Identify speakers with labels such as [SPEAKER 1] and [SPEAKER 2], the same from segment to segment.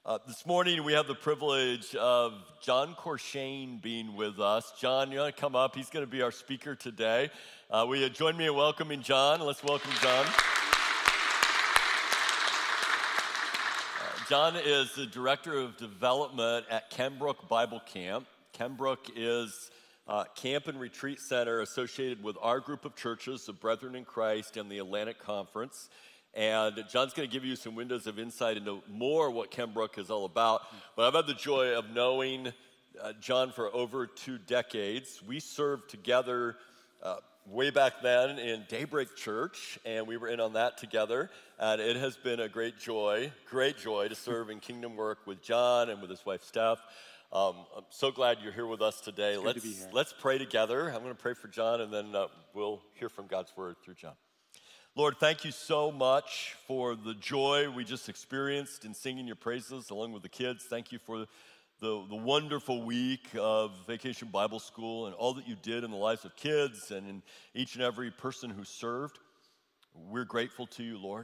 [SPEAKER 1] This morning we have the privilege of John Corshane being with us. John, you want to come up? He's going to be our speaker today. Will you join me in welcoming John? Let's welcome John. John is the Director of Development at Kenbrook Bible Camp. Kenbrook is a camp and retreat center associated with our group of churches, the Brethren in Christ and the Atlantic Conference. And John's going to give you some windows of insight into more what Kenbrook is all about. But I've had the joy of knowing John for over 2 decades. We served together way back then in Daybreak Church, and we were in on that together. And it has been a great joy to serve in kingdom work with John and with his wife, Steph. I'm so glad you're here with us today. Let's pray together. I'm going to pray for John, and then we'll hear from God's word through John. Lord, thank you so much for the joy we just experienced in singing your praises along with the kids. Thank you for the wonderful week of Vacation Bible School and all that you did in the lives of kids and in each and every person who served. We're grateful to you, Lord.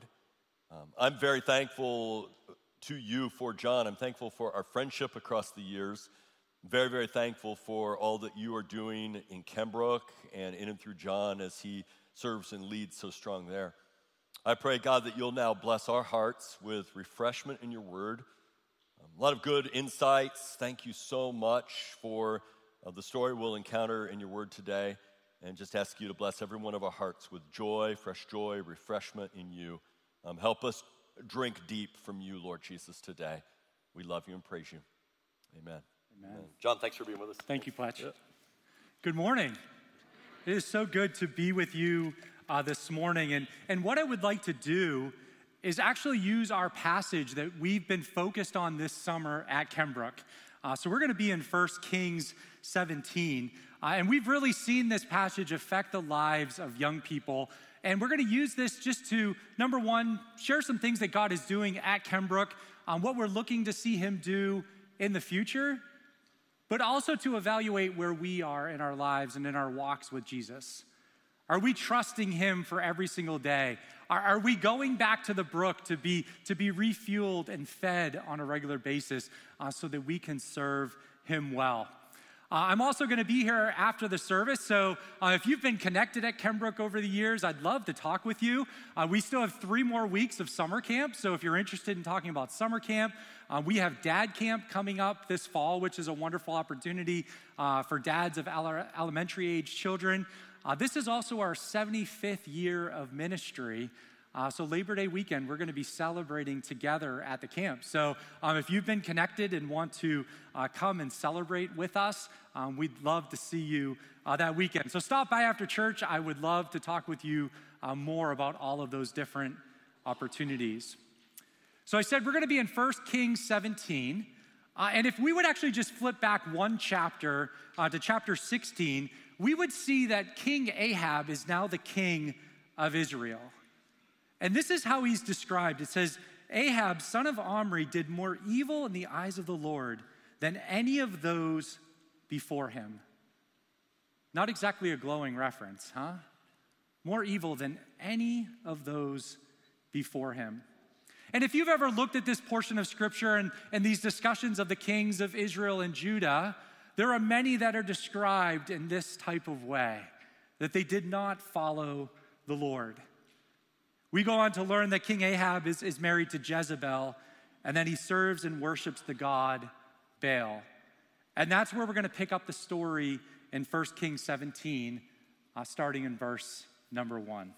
[SPEAKER 1] I'm very thankful to you for John. I'm thankful for our friendship across the years. Very, very thankful for all that you are doing in Kenbrook and in and through John as he serves and leads so strong there. I pray, God, that you'll now bless our hearts with refreshment in your word. A lot of good insights. Thank you so much for the story we'll encounter in your word today. And just ask you to bless every one of our hearts with joy, fresh joy, refreshment in you. Help us drink deep from you, Lord Jesus, today. We love you and praise you. Amen.
[SPEAKER 2] Amen.
[SPEAKER 1] John, thanks for being with us.
[SPEAKER 2] Thank you, Fletch. Yeah. Good morning. It is so good to be with you this morning. And what I would like to do is actually use our passage that we've been focused on this summer at Kenbrook. So we're going to be in 1 Kings 17. And we've really seen this passage affect the lives of young people. And we're going to use this just to, number one, share some things that God is doing at Kenbrook, what we're looking to see him do in the future, but also to evaluate where we are in our lives and in our walks with Jesus. Are we trusting him for every single day? Are we going back to the brook to be refueled and fed on a regular basis so that we can serve him well? I'm also going to be here after the service, so if you've been connected at Kenbrook over the years, I'd love to talk with you. We still have 3 more weeks of summer camp, so if you're interested in talking about summer camp, we have dad camp coming up this fall, which is a wonderful opportunity for dads of elementary age children. This is also our 75th year of ministry. So Labor Day weekend, we're going to be celebrating together at the camp. So if you've been connected and want to come and celebrate with us, we'd love to see you that weekend. So stop by after church. I would love to talk with you more about all of those different opportunities. So I said we're going to be in 1 Kings 17. And if we would actually just flip back one chapter to chapter 16, we would see that King Ahab is now the king of Israel. And this is how he's described. It says, Ahab, son of Omri, did more evil in the eyes of the Lord than any of those before him. Not exactly a glowing reference, huh? More evil than any of those before him. And if you've ever looked at this portion of Scripture and these discussions of the kings of Israel and Judah, there are many that are described in this type of way, that they did not follow the Lord. We go on to learn that King Ahab is married to Jezebel, and then he serves and worships the god Baal. And that's where we're going to pick up the story in 1 Kings 17, starting in verse number 1.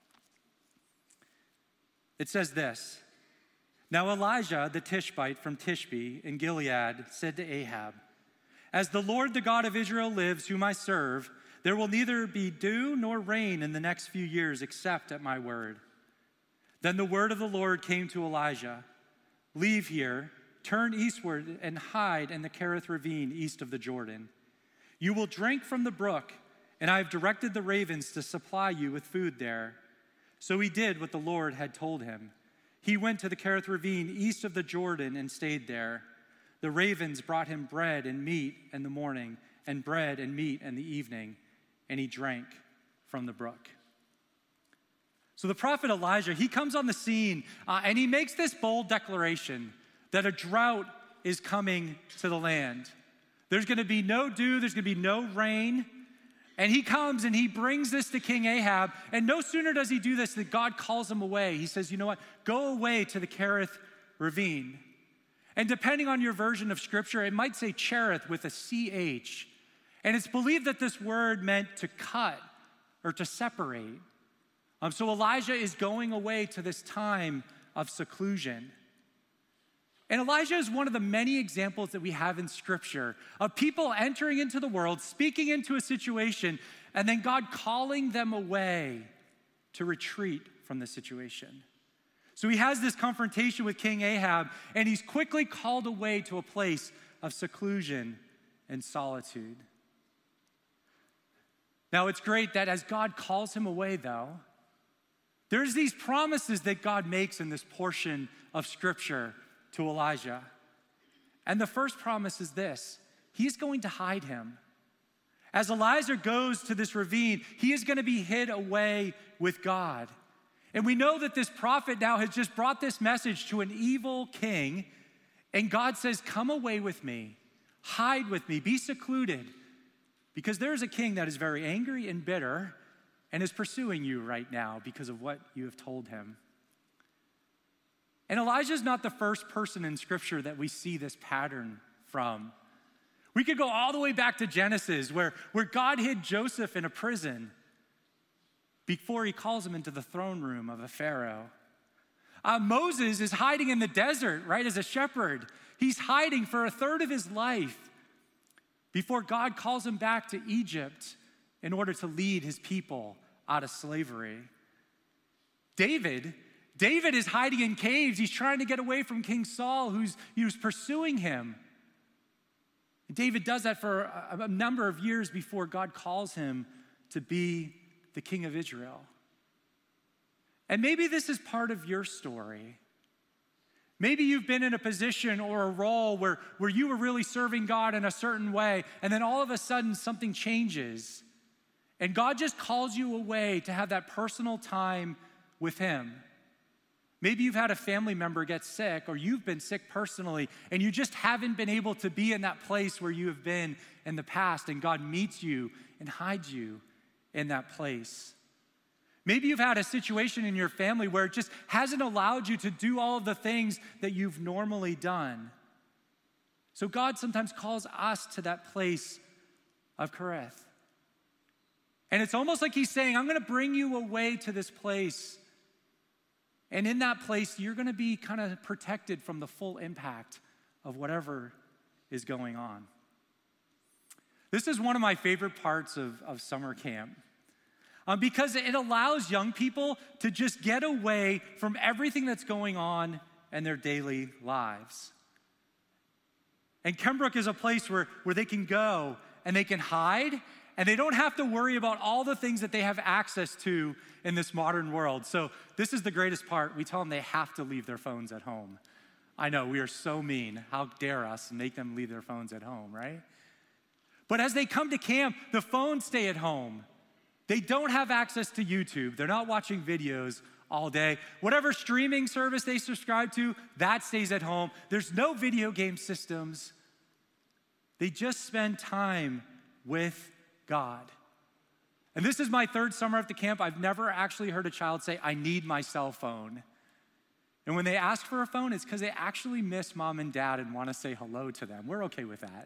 [SPEAKER 2] It says this, Now Elijah the Tishbite from Tishbe in Gilead said to Ahab, As the Lord the God of Israel lives, whom I serve, there will neither be dew nor rain in the next few years except at my word. Then the word of the Lord came to Elijah, Leave here, turn eastward, and hide in the Kerith ravine east of the Jordan. You will drink from the brook, and I have directed the ravens to supply you with food there. So he did what the Lord had told him. He went to the Kerith ravine east of the Jordan and stayed there. The ravens brought him bread and meat in the morning, and bread and meat in the evening, and he drank from the brook. So the prophet Elijah, he comes on the scene and he makes this bold declaration that a drought is coming to the land. There's going to be no dew, there's going to be no rain. And he comes and he brings this to King Ahab. And no sooner does he do this than God calls him away. He says, you know what? Go away to the Kerith ravine. And depending on your version of scripture, it might say Cherith with a CH. And it's believed that this word meant to cut or to separate. So Elijah is going away to this time of seclusion. And Elijah is one of the many examples that we have in Scripture of people entering into the world, speaking into a situation, and then God calling them away to retreat from the situation. So he has this confrontation with King Ahab, and he's quickly called away to a place of seclusion and solitude. Now, it's great that as God calls him away, though, there's these promises that God makes in this portion of Scripture to Elijah. And the first promise is this: he's going to hide him. As Elijah goes to this ravine, he is going to be hid away with God. And we know that this prophet now has just brought this message to an evil king, and God says, come away with me, hide with me, be secluded, because there's a king that is very angry and bitter and is pursuing you right now because of what you have told him. And Elijah is not the first person in Scripture that we see this pattern from. We could go all the way back to Genesis, where God hid Joseph in a prison before he calls him into the throne room of a Pharaoh. Moses is hiding in the desert, right, as a shepherd. He's hiding for a third of his life before God calls him back to Egypt in order to lead his people out of slavery. David is hiding in caves. He's trying to get away from King Saul, who's pursuing him. And David does that for a number of years before God calls him to be the king of Israel. And maybe this is part of your story. Maybe you've been in a position or a role where you were really serving God in a certain way, and then all of a sudden something changes, and God just calls you away to have that personal time with him. Maybe you've had a family member get sick, or you've been sick personally, and you just haven't been able to be in that place where you have been in the past, and God meets you and hides you in that place. Maybe you've had a situation in your family where it just hasn't allowed you to do all of the things that you've normally done. So God sometimes calls us to that place of Kerith. And it's almost like he's saying, I'm going to bring you away to this place. And in that place, you're going to be kind of protected from the full impact of whatever is going on. This is one of my favorite parts of summer camp because it allows young people to just get away from everything that's going on in their daily lives. And Kenbrook is a place where they can go and they can hide, and they don't have to worry about all the things that they have access to in this modern world. So this is the greatest part. We tell them they have to leave their phones at home. I know, we are so mean. How dare us make them leave their phones at home, right? But as they come to camp, the phones stay at home. They don't have access to YouTube. They're not watching videos all day. Whatever streaming service they subscribe to, that stays at home. There's no video game systems. They just spend time with God. And this is my third summer at the camp. I've never actually heard a child say, I need my cell phone. And when they ask for a phone, it's because they actually miss mom and dad and want to say hello to them. We're okay with that.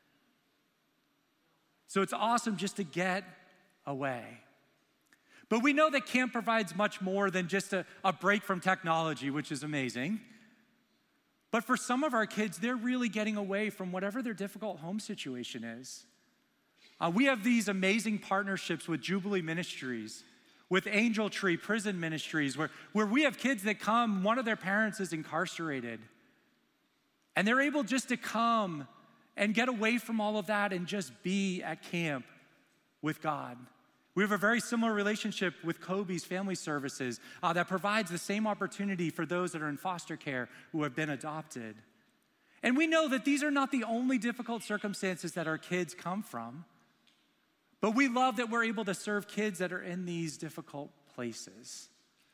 [SPEAKER 2] So it's awesome just to get away. But we know that camp provides much more than just a break from technology, which is amazing. But for some of our kids, they're really getting away from whatever their difficult home situation is. We have these amazing partnerships with Jubilee Ministries, with Angel Tree Prison Ministries, where we have kids that come, one of their parents is incarcerated, and they're able just to come and get away from all of that and just be at camp with God. We have a very similar relationship with Kobe's Family Services that provides the same opportunity for those that are in foster care who have been adopted. And we know that these are not the only difficult circumstances that our kids come from, but we love that we're able to serve kids that are in these difficult places.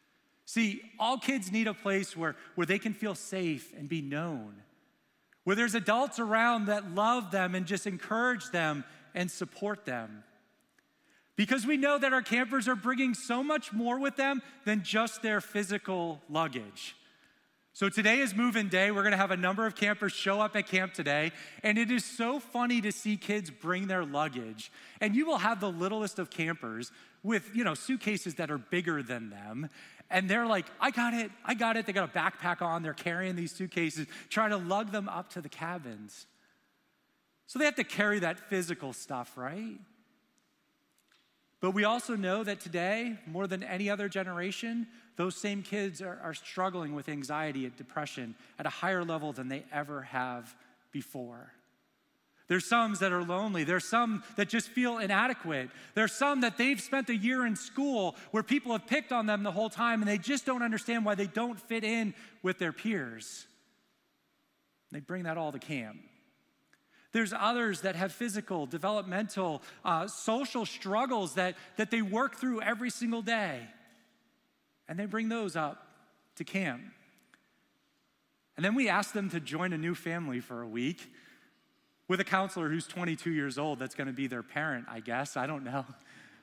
[SPEAKER 2] See, all kids need a place where they can feel safe and be known, where there's adults around that love them and just encourage them and support them. Because we know that our campers are bringing so much more with them than just their physical luggage. So today is move-in day. We're gonna have a number of campers show up at camp today, and it is so funny to see kids bring their luggage. And you will have the littlest of campers with, suitcases that are bigger than them, and they're like, I got it. They got a backpack on, they're carrying these suitcases, trying to lug them up to the cabins. So they have to carry that physical stuff, right? But we also know that today, more than any other generation, those same kids are struggling with anxiety and depression at a higher level than they ever have before. There's some that are lonely. There's some that just feel inadequate. There's some that they've spent a year in school where people have picked on them the whole time and they just don't understand why they don't fit in with their peers. They bring that all to camp. There's others that have physical, developmental, social struggles that they work through every single day. And they bring those up to camp. And then we ask them to join a new family for a week with a counselor who's 22 years old that's going to be their parent, I guess. I don't know.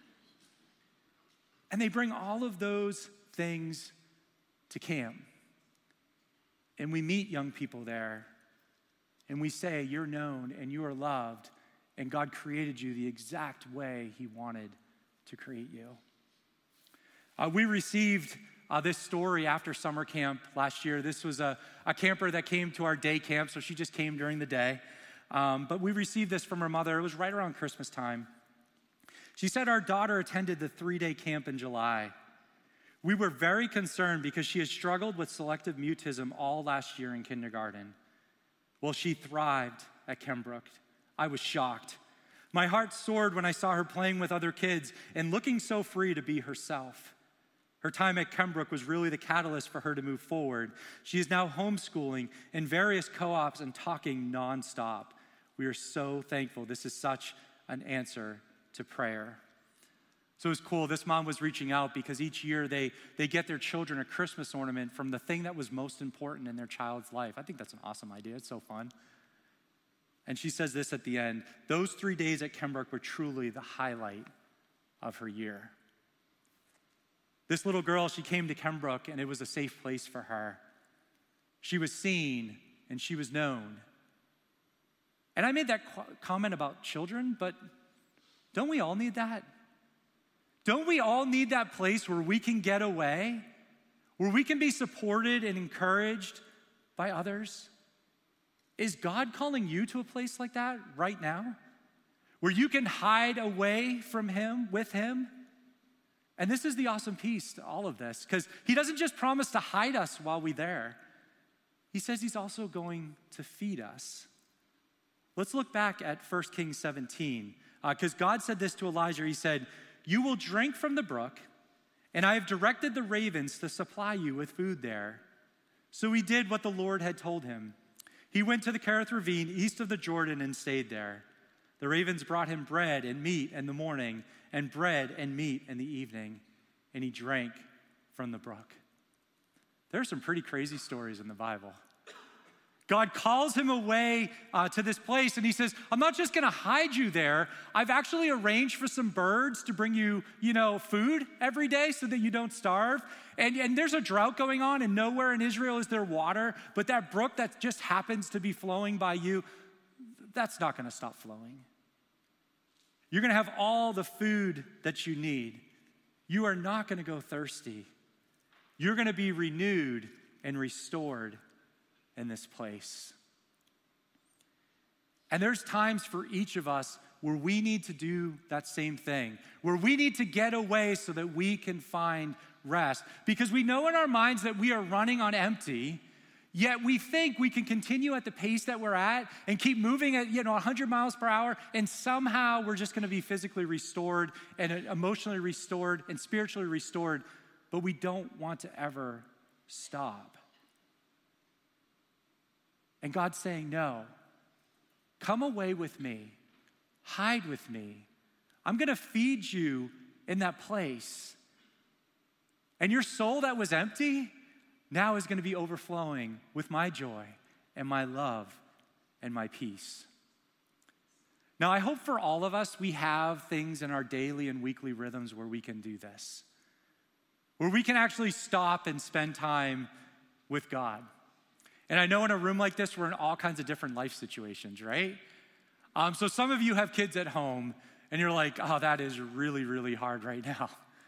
[SPEAKER 2] And they bring all of those things to camp. And we meet young people there. And we say, you're known and you are loved. And God created you the exact way He wanted to create you. We received this story after summer camp last year. This was a camper that came to our day camp, so she just came during the day. But we received this from her mother. It was right around Christmas time. She said our daughter attended the 3-day camp in July. We were very concerned because she had struggled with selective mutism all last year in kindergarten. Well, she thrived at Kembrook. I was shocked. My heart soared when I saw her playing with other kids and looking so free to be herself. Her time at Kembrook was really the catalyst for her to move forward. She is now homeschooling in various co-ops and talking nonstop. We are so thankful. This is such an answer to prayer. So it was cool. This mom was reaching out because each year they get their children a Christmas ornament from the thing that was most important in their child's life. I think that's an awesome idea. It's so fun. And she says this at the end: those 3 days at Kembrook were truly the highlight of her year. This little girl, she came to Kembrook and it was a safe place for her. She was seen and she was known. And I made that comment about children, but don't we all need that? Don't we all need that place where we can get away, where we can be supported and encouraged by others? Is God calling you to a place like that right now, where you can hide away from Him, with Him? And this is the awesome piece to all of this, because He doesn't just promise to hide us while we're there. He says He's also going to feed us. Let's look back at 1 Kings 17, because God said this to Elijah. He said, "You will drink from the brook, and I have directed the ravens to supply you with food there." So he did what the Lord had told him. He went to the Kerith ravine east of the Jordan and stayed there. The ravens brought him bread and meat in the morning, and bread and meat in the evening, and he drank from the brook. There are some pretty crazy stories in the Bible. God calls him away to this place, and He says, I'm not just going to hide you there. I've actually arranged for some birds to bring you, food every day so that you don't starve. And there's a drought going on, and nowhere in Israel is there water, but that brook that just happens to be flowing by you, that's not going to stop flowing. You're going to have all the food that you need. You are not going to go thirsty. You're going to be renewed and restored in this place. And there's times for each of us where we need to do that same thing, where we need to get away so that we can find rest. Because we know in our minds that we are running on empty, yet we think we can continue at the pace that we're at and keep moving at 100 miles per hour, and somehow we're just going to be physically restored and emotionally restored and spiritually restored, but we don't want to ever stop. And God's saying, no, come away with me, hide with me. I'm going to feed you in that place. And your soul that was empty now is going to be overflowing with my joy and my love and my peace. Now, I hope for all of us, we have things in our daily and weekly rhythms where we can do this, where we can actually stop and spend time with God. And I know in a room like this, we're in all kinds of different life situations, right? So some of you have kids at home, and you're like, oh, that is really, really hard right now.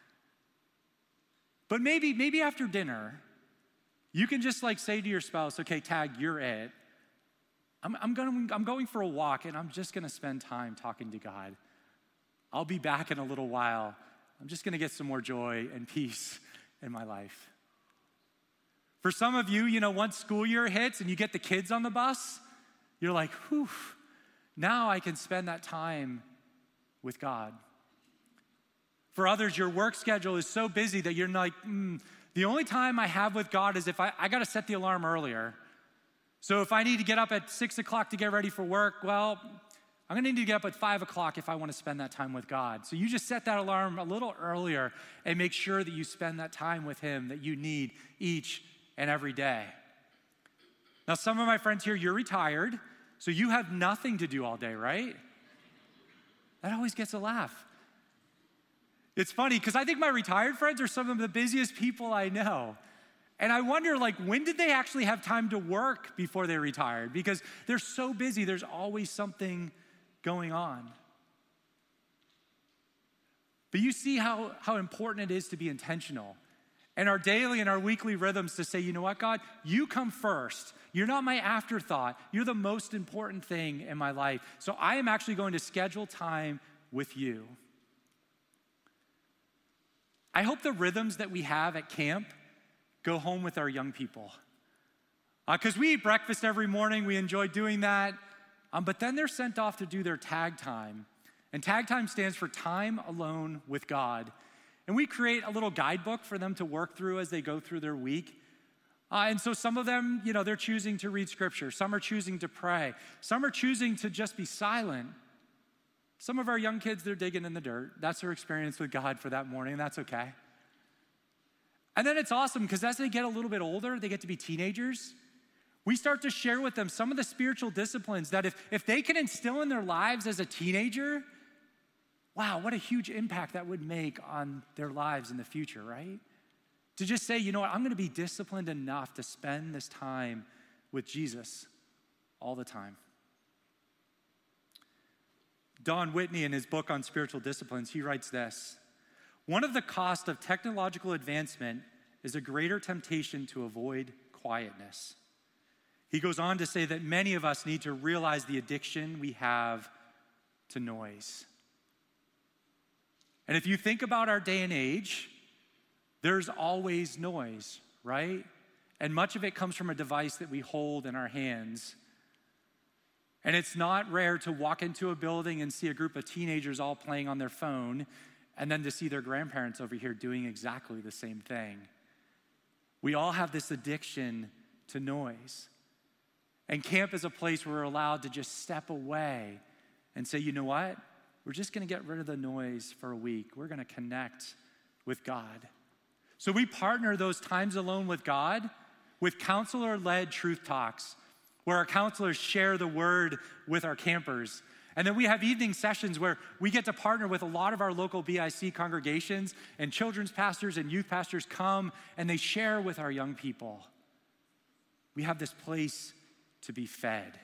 [SPEAKER 2] But maybe after dinner, you can just like say to your spouse, okay, Tag, you're it. I'm going for a walk, and I'm just going to spend time talking to God. I'll be back in a little while. I'm just going to get some more joy and peace in my life. For some of you, once school year hits and you get the kids on the bus, you're like, whew, now I can spend that time with God. For others, your work schedule is so busy that you're like, the only time I have with God is if I got to set the alarm earlier. So if I need to get up at 6 o'clock to get ready for work, well, I'm going to need to get up at 5 o'clock if I want to spend that time with God. So you just set that alarm a little earlier and make sure that you spend that time with Him that you need each and every day. Now, some of my friends here, you're retired, so you have nothing to do all day, right? That always gets a laugh. It's funny because I think my retired friends are some of the busiest people I know. And I wonder, when did they actually have time to work before they retired? Because they're so busy, there's always something going on. But you see how important it is to be intentional. And our daily and our weekly rhythms to say, you know what, God? You come first. You're not my afterthought. You're the most important thing in my life. So I am actually going to schedule time with you. I hope the rhythms that we have at camp go home with our young people. Because we eat breakfast every morning. We enjoy doing that. But then they're sent off to do their tag time. And tag time stands for time alone with God. And we create a little guidebook for them to work through as they go through their week. And so some of them, they're choosing to read scripture. Some are choosing to pray. Some are choosing to just be silent. Some of our young kids, they're digging in the dirt. That's their experience with God for that morning, and that's okay. And then it's awesome because as they get a little bit older, they get to be teenagers. We start to share with them some of the spiritual disciplines that if they can instill in their lives as a teenager, wow, what a huge impact that would make on their lives in the future, right? To just say, you know what, I'm going to be disciplined enough to spend this time with Jesus all the time. Don Whitney, in his book on spiritual disciplines, he writes this: one of the costs of technological advancement is a greater temptation to avoid quietness. He goes on to say that many of us need to realize the addiction we have to noise. And if you think about our day and age, there's always noise, right? And much of it comes from a device that we hold in our hands. And it's not rare to walk into a building and see a group of teenagers all playing on their phone, and then to see their grandparents over here doing exactly the same thing. We all have this addiction to noise. And camp is a place where we're allowed to just step away and say, you know what? We're just going to get rid of the noise for a week. We're going to connect with God. So we partner those times alone with God with counselor-led truth talks, where our counselors share the word with our campers. And then we have evening sessions where we get to partner with a lot of our local BIC congregations, and children's pastors and youth pastors come and they share with our young people. We have this place to be fed.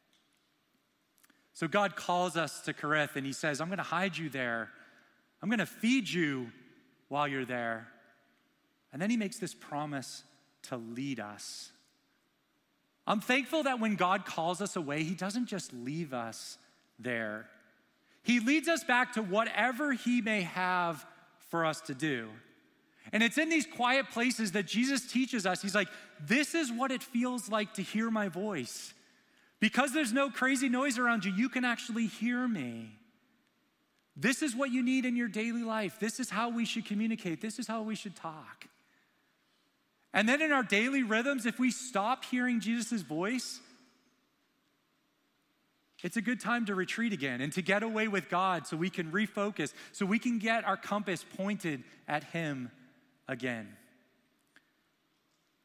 [SPEAKER 2] So God calls us to Kerith and He says, I'm going to hide you there. I'm going to feed you while you're there. And then He makes this promise to lead us. I'm thankful that when God calls us away, He doesn't just leave us there. He leads us back to whatever He may have for us to do. And it's in these quiet places that Jesus teaches us. He's like, this is what it feels like to hear my voice. Because there's no crazy noise around you, you can actually hear me. This is what you need in your daily life. This is how we should communicate. This is how we should talk. And then in our daily rhythms, if we stop hearing Jesus' voice, it's a good time to retreat again and to get away with God so we can refocus, so we can get our compass pointed at Him again.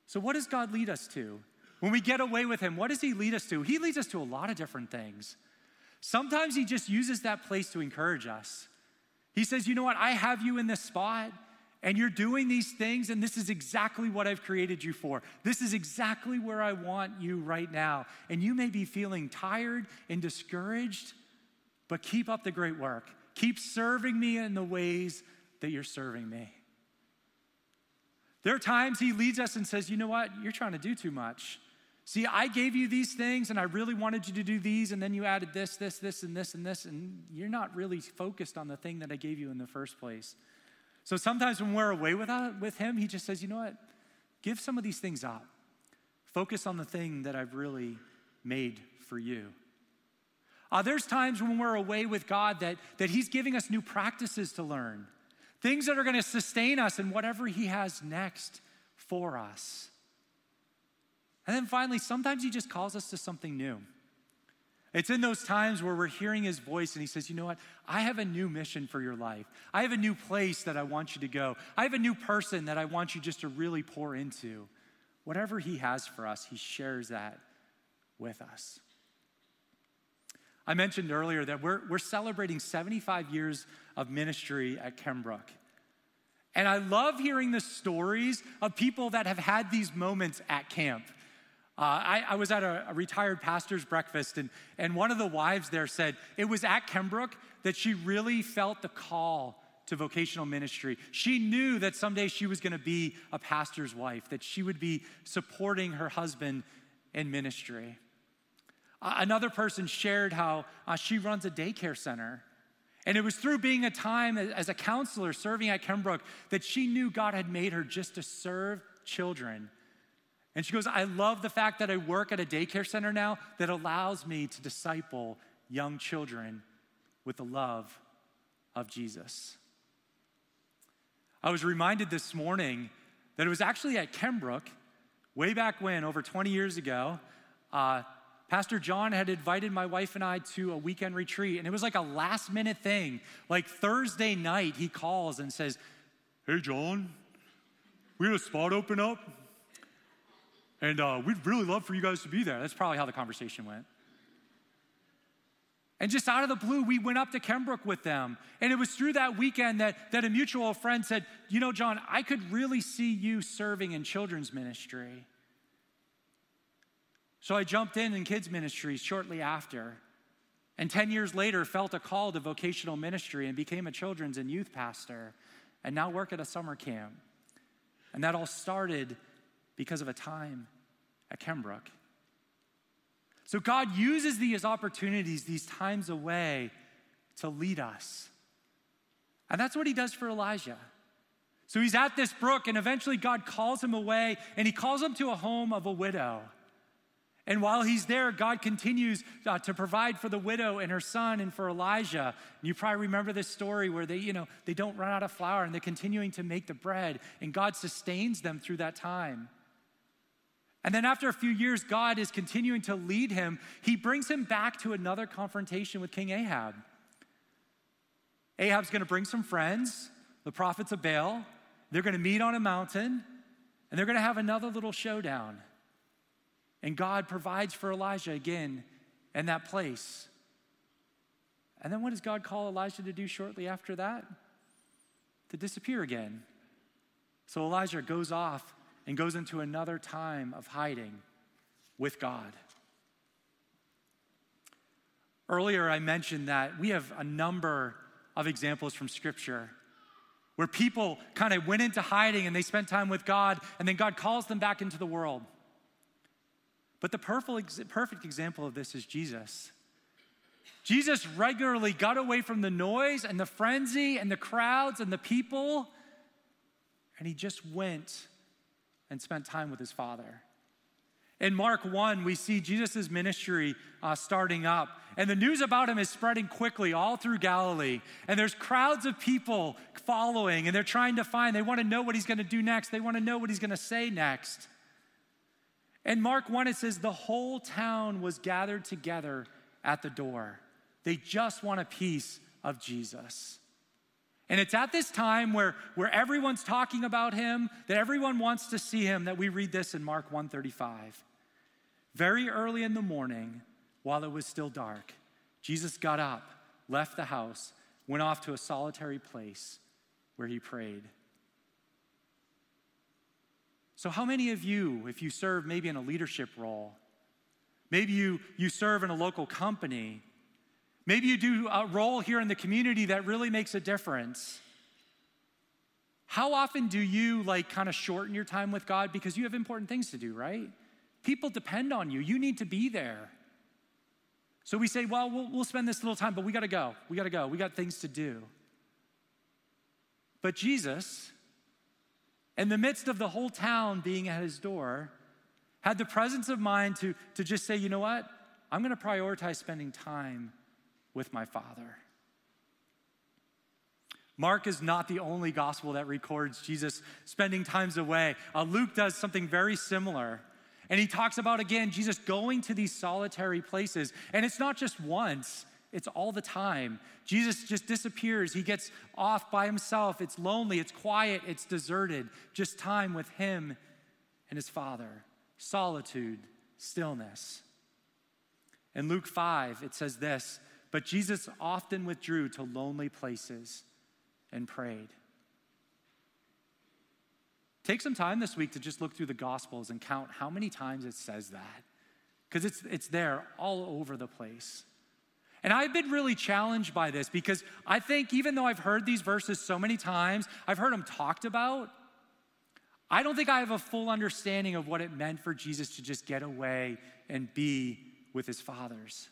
[SPEAKER 2] So what does God lead us to? When we get away with him, what does he lead us to? He leads us to a lot of different things. Sometimes he just uses that place to encourage us. He says, you know what, I have you in this spot, and you're doing these things, and this is exactly what I've created you for. This is exactly where I want you right now. And you may be feeling tired and discouraged, but keep up the great work. Keep serving me in the ways that you're serving me. There are times he leads us and says, you know what, you're trying to do too much. See, I gave you these things, and I really wanted you to do these, and then you added this, this, this, and this, and this, and you're not really focused on the thing that I gave you in the first place. So sometimes when we're away with him, he just says, you know what? Give some of these things up. Focus on the thing that I've really made for you. There's times when we're away with God that he's giving us new practices to learn. Things that are going to sustain us in whatever he has next for us. And then finally, sometimes he just calls us to something new. It's in those times where we're hearing his voice and he says, you know what? I have a new mission for your life. I have a new place that I want you to go. I have a new person that I want you just to really pour into. Whatever he has for us, he shares that with us. I mentioned earlier that we're celebrating 75 years of ministry at Kenbrook. And I love hearing the stories of people that have had these moments at camp. I was at a retired pastor's breakfast, and one of the wives there said it was at Kenbrook that she really felt the call to vocational ministry. She knew that someday she was going to be a pastor's wife, that she would be supporting her husband in ministry. Another person shared how she runs a daycare center. And it was through being a time as a counselor serving at Kenbrook that she knew God had made her just to serve children. And she goes, I love the fact that I work at a daycare center now that allows me to disciple young children with the love of Jesus. I was reminded this morning that it was actually at Kenbrook, way back when, over 20 years ago, Pastor John had invited my wife and I to a weekend retreat, and it was like a last-minute thing. Like Thursday night, he calls and says, hey, John, we had a spot open up, and we'd really love for you guys to be there. That's probably how the conversation went. And just out of the blue, we went up to Kenbrook with them. And it was through that weekend that a mutual friend said, you know, John, I could really see you serving in children's ministry. So I jumped in kids ministry shortly after. And 10 years later, felt a call to vocational ministry and became a children's and youth pastor. And now work at a summer camp. And that all started because of a time at Kenbrook. So God uses these opportunities, these times away, to lead us. And that's what he does for Elijah. So he's at this brook, and eventually God calls him away, and he calls him to a home of a widow. And while he's there, God continues to provide for the widow and her son and for Elijah. And you probably remember this story where they don't run out of flour, and they're continuing to make the bread, and God sustains them through that time. And then after a few years, God is continuing to lead him. He brings him back to another confrontation with King Ahab. Ahab's going to bring some friends, the prophets of Baal. They're going to meet on a mountain, and they're going to have another little showdown. And God provides for Elijah again in that place. And then what does God call Elijah to do shortly after that? To disappear again. So Elijah goes off and goes into another time of hiding with God. Earlier, I mentioned that we have a number of examples from Scripture where people kind of went into hiding and they spent time with God, and then God calls them back into the world. But the perfect example of this is Jesus. Jesus regularly got away from the noise and the frenzy and the crowds and the people, and he just went and spent time with his Father. In Mark 1, we see Jesus' ministry starting up, and the news about him is spreading quickly all through Galilee. And there's crowds of people following, and they want to know what he's going to do next. They want to know what he's going to say next. In Mark 1, it says, the whole town was gathered together at the door. They just want a piece of Jesus. And it's at this time where everyone's talking about him, that everyone wants to see him, that we read this in Mark 1:35. Very early in the morning, while it was still dark, Jesus got up, left the house, went off to a solitary place where he prayed. So how many of you, if you serve maybe in a leadership role, maybe you serve in a local company, maybe you do a role here in the community that really makes a difference, how often do you kind of shorten your time with God because you have important things to do, right? People depend on you. You need to be there. So we say, well, we'll spend this little time, but we got to go. We got to go. We got things to do. But Jesus, in the midst of the whole town being at his door, had the presence of mind to just say, you know what? I'm going to prioritize spending time with my Father. Mark is not the only gospel that records Jesus spending times away. Luke does something very similar. And he talks about, again, Jesus going to these solitary places. And it's not just once, it's all the time. Jesus just disappears. He gets off by himself. It's lonely, it's quiet, it's deserted. Just time with him and his Father. Solitude, stillness. In Luke 5, it says this, but Jesus often withdrew to lonely places and prayed. Take some time this week to just look through the Gospels and count how many times it says that. Because it's there all over the place. And I've been really challenged by this because I think even though I've heard these verses so many times, I've heard them talked about, I don't think I have a full understanding of what it meant for Jesus to just get away and be with his fathers.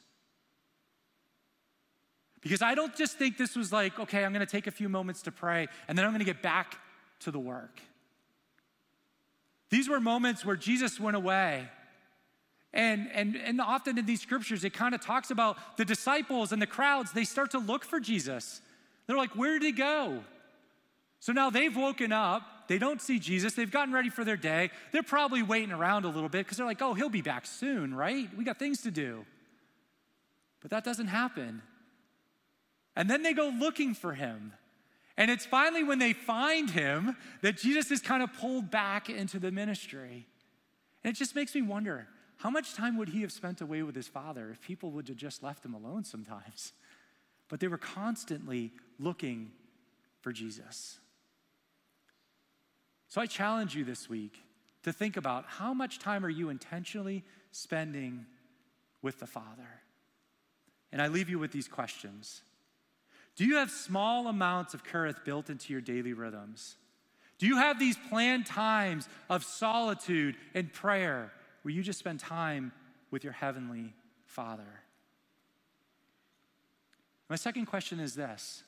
[SPEAKER 2] Because I don't just think this was like, okay, I'm going to take a few moments to pray and then I'm going to get back to the work. These were moments where Jesus went away. And often in these scriptures, it kind of talks about the disciples and the crowds. They start to look for Jesus. They're like, where did he go? So now they've woken up. They don't see Jesus. They've gotten ready for their day. They're probably waiting around a little bit because they're like, oh, he'll be back soon, right? We got things to do. But that doesn't happen. And then they go looking for him. And it's finally when they find him that Jesus is kind of pulled back into the ministry. And it just makes me wonder, how much time would he have spent away with his Father if people would have just left him alone sometimes? But they were constantly looking for Jesus. So I challenge you this week to think about how much time are you intentionally spending with the Father? And I leave you with these questions. Do you have small amounts of Kerith built into your daily rhythms? Do you have these planned times of solitude and prayer where you just spend time with your heavenly Father? My second question is this.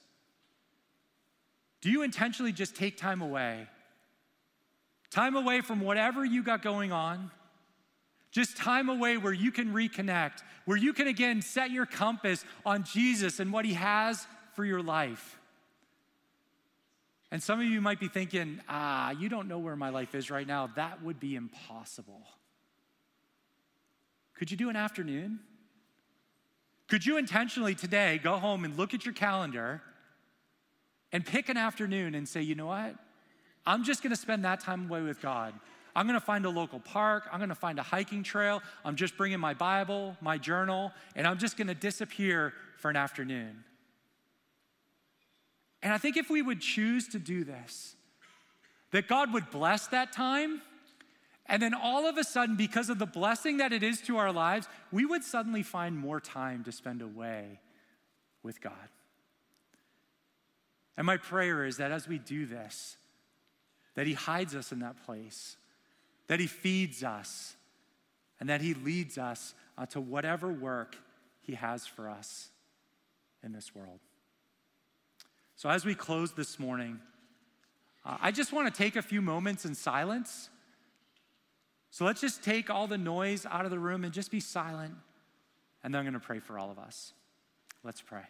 [SPEAKER 2] Do you intentionally just take time away? Time away from whatever you got going on? Just time away where you can reconnect, where you can again set your compass on Jesus and what he has for your life. And some of you might be thinking, you don't know where my life is right now. That would be impossible. Could you do an afternoon? Could you intentionally today go home and look at your calendar and pick an afternoon and say, you know what? I'm just going to spend that time away with God. I'm going to find a local park. I'm going to find a hiking trail. I'm just bringing my Bible, my journal, and I'm just going to disappear for an afternoon. And I think if we would choose to do this, that God would bless that time, and then all of a sudden, because of the blessing that it is to our lives, we would suddenly find more time to spend away with God. And my prayer is that as we do this, that he hides us in that place, that he feeds us, and that he leads us to whatever work he has for us in this world. So as we close this morning, I just want to take a few moments in silence. So let's just take all the noise out of the room and just be silent. And then I'm going to pray for all of us. Let's pray.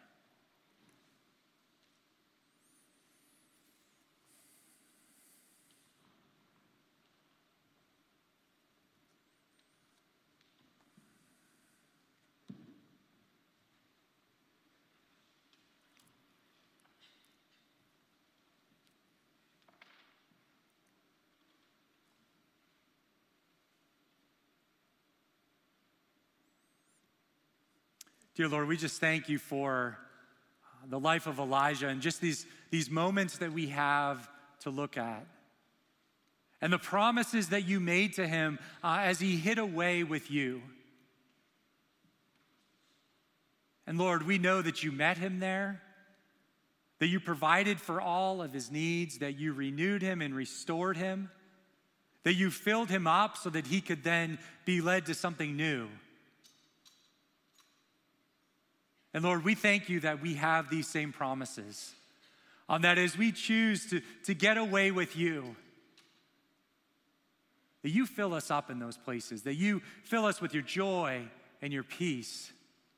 [SPEAKER 2] Dear Lord, we just thank you for the life of Elijah and just these moments that we have to look at. And the promises that you made to him as he hid away with you. And Lord, we know that you met him there, that you provided for all of his needs, that you renewed him and restored him, that you filled him up so that he could then be led to something new. And Lord, we thank you that we have these same promises, that as we choose to get away with you, that you fill us up in those places, that you fill us with your joy and your peace.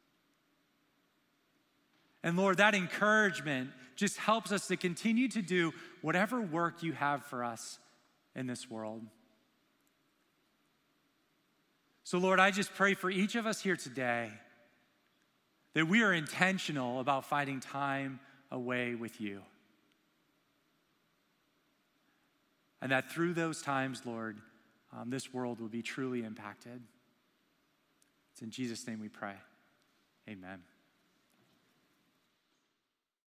[SPEAKER 2] And Lord, that encouragement just helps us to continue to do whatever work you have for us in this world. So Lord, I just pray for each of us here today that we are intentional about finding time away with you. And that through those times, Lord, this world will be truly impacted. It's in Jesus' name we pray. Amen.